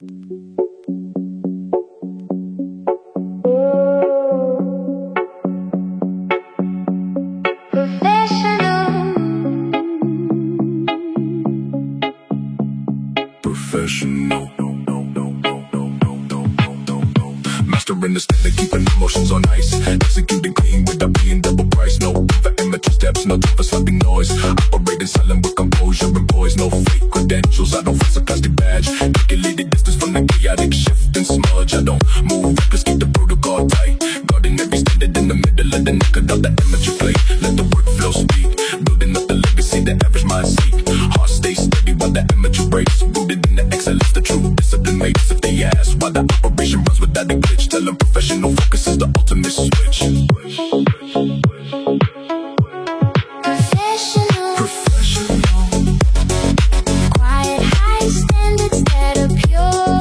Professional. Mastering the standard, keeping emotions on ice. Executing clean without being double priced. No over amateur steps, no time for slapping noise. Operating silent with composure and poise. No fake credentials, I don't flex a plastic badge. Calculated distance from the chaotic shift and smudge. I don't move reckless, keep the protocol tight. Guarding every standard in the middle of the neck of the amateur play. Let the workflow speak, building up the legacy the average mind seek. Heart stays steady while the amateur breaks. Rooted in the excellence, the true discipline makes. If they ask why the operation runs without a glitch, tell them professional focus is the ultimate switch. Professional. Quiet, high standards that are pure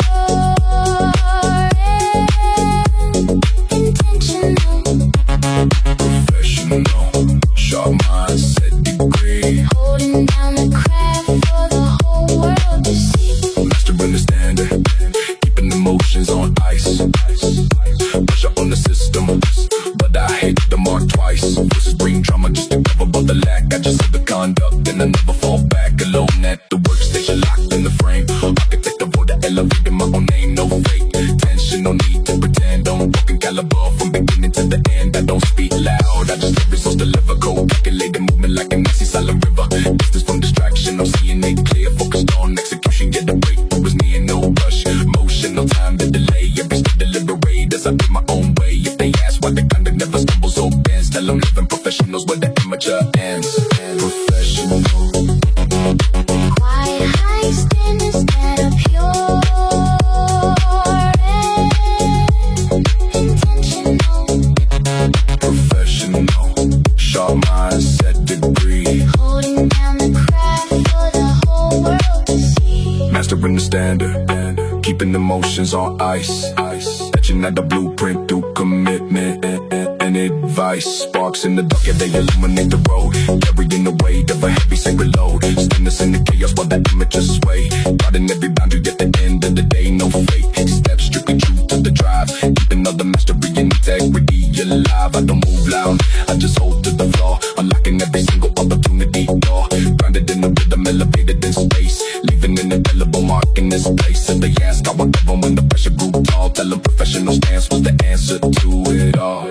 and intentional. Professional. Sharp mindset degree. Holding down the craft for the whole world to see. Mastering the standard, keeping emotions on ice. Pressure on the system, but I hit the mark twice. This is brain trauma just to cover up the lack. I just have the conduct and I never fall back alone at the workstation, locked in the frame. Architect of order, elevating my own name, no fake tension, no need to pretend. Don't walk in caliber from beginning to the end. I don't speak loud, I just let results deliver. Cold calculated movement like an icy silent river. Distance from distraction, I'm seeing it clear. Focused on execution, get the breakthrough was near, no rush. Motion, no time to delay. Every step deliberate as I do my own way. If they ask why the conduct never stumbles or bends, tell them living professionals where the amateur ends. Professional. Quiet, high standards that are pure and intentional. Professional. Sharp mindset degree. Holding down the craft for the whole world to see. Mastering the standard, keeping emotions on ice. Etching out the blueprint through commitment and advice. Sparks in the dark, yeah, they illuminate the road. Carrying the weight of a heavy sacred load. Stillness in the chaos while the amateurs sway. Guarding every boundary at the end of the day, no fake steps, strictly true to the drive. Keeping all the mastery and integrity alive. I don't move loud, I just hold to the floor. Unlocking every single opportunity door. Grounded in the rhythm, elevated in space. Leaving an indelible mark in this place. If they ask how I live when the pressure grew tall, tell them professional stance was the answer to it all.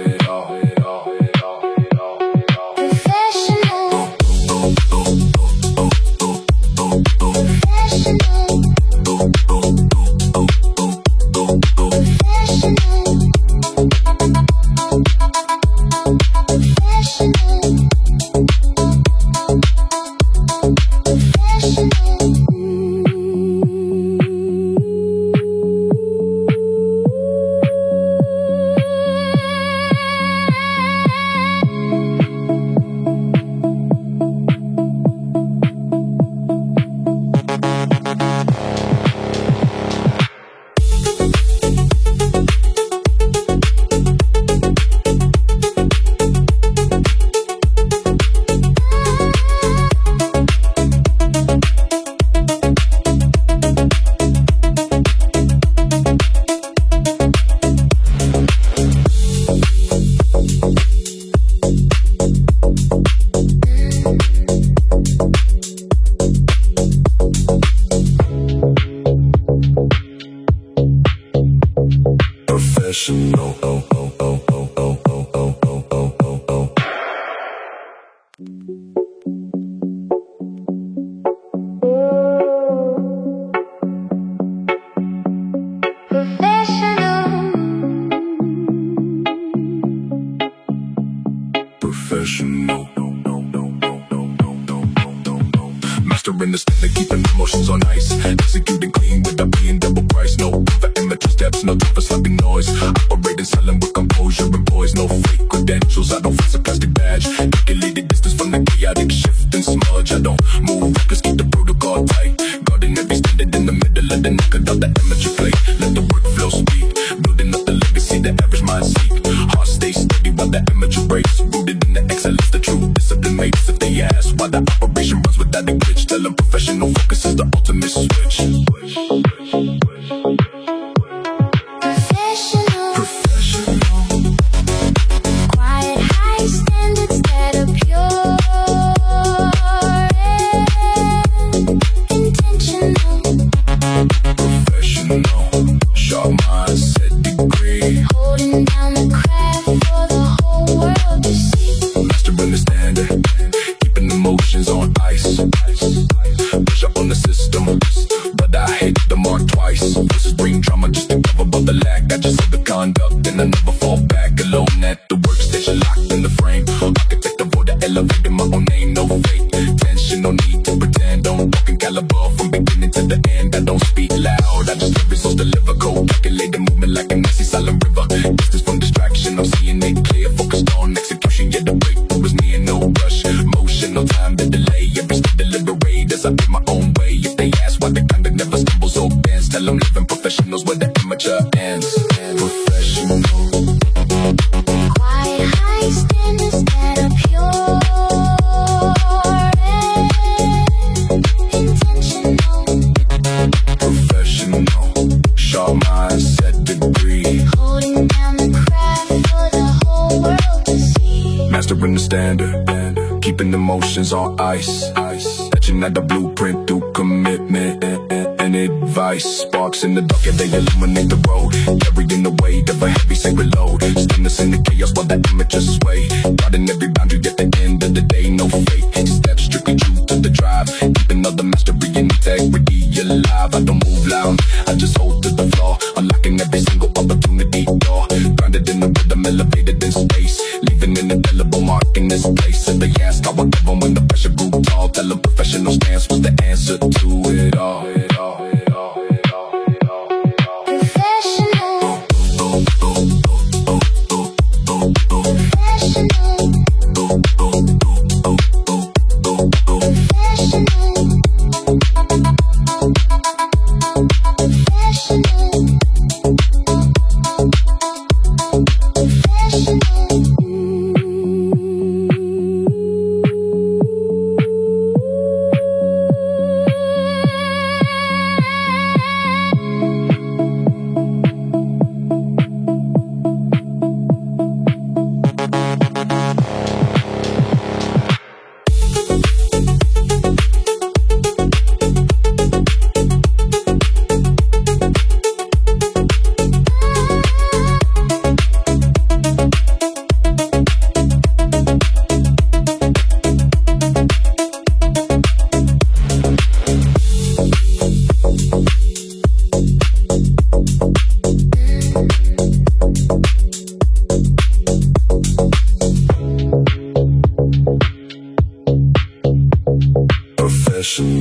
Professional. Professional. Mastering the standard, keeping emotions on ice. Executing clean without being double priced. No over amateur steps, no time for slapping noise. Operating silent with composure and poise. No fake credentials, I don't flex a plastic badge. Calculated distance from the chaotic shift and smudge. I don't move reckless, keep the protocol tight. Guarding every standard in the middle of the neck of the amateur play. Let the workflow speak, building up the legacy the average mind seek. Heart stays steady while the amateur breaks. Rooted in the excellence, the true discipline makes. If they ask why the operation runs without a glitch, tell them professional focus is the ultimate switch. Professional, sharp mindset degree. Holding down the craft for the whole world to see. Mastering the standard, keeping emotions on ice. Pressure on the system, but I hit the mark twice. This is bring drama just to cover up the lack. I just have the conduct and I never fall back. Alone at the workstation, locked in the frame. Architect avoid the elevator, my own name, no fake. Tension, no need to pretend. Don't walk in caliber from beginning to the end. I don't speak loud, I just let results deliver. Cold, calculate the movement like a messy silent river. Distance from distraction, I'm seeing it clear. Focused on execution, yeah, the breakthrough was near. No rush, motion, no time to delay. Every step deliberate as I make my own way. If they ask why the kind that never stumbles or bends, tell them living professionals where the amateur ends. Professional. Quite high standards that are pure and intentional. Professional, sharp mindset degree. Holding down the craft for the whole world to see. Mastering the standard, keeping emotions on ice. Etching out the blueprint through commitment and advice. Sparks in the dark, yeah, they illuminate the road. Carrying the weight of a heavy sacred load. Stillness in the chaos while the amateurs sway. Guarding every boundary at the end of the day, no fake. Steps strictly true to the drive. Keeping all the mastery and integrity alive. I don't move loud, I just hold to the floor. Unlocking every single opportunity door. Grounded in the rhythm, elevated in space. Leaving an indelible mark in this place. And they ask how I live on when the pressure grew tall. Tell a professional stance was the answer to it all. Professional. Professional.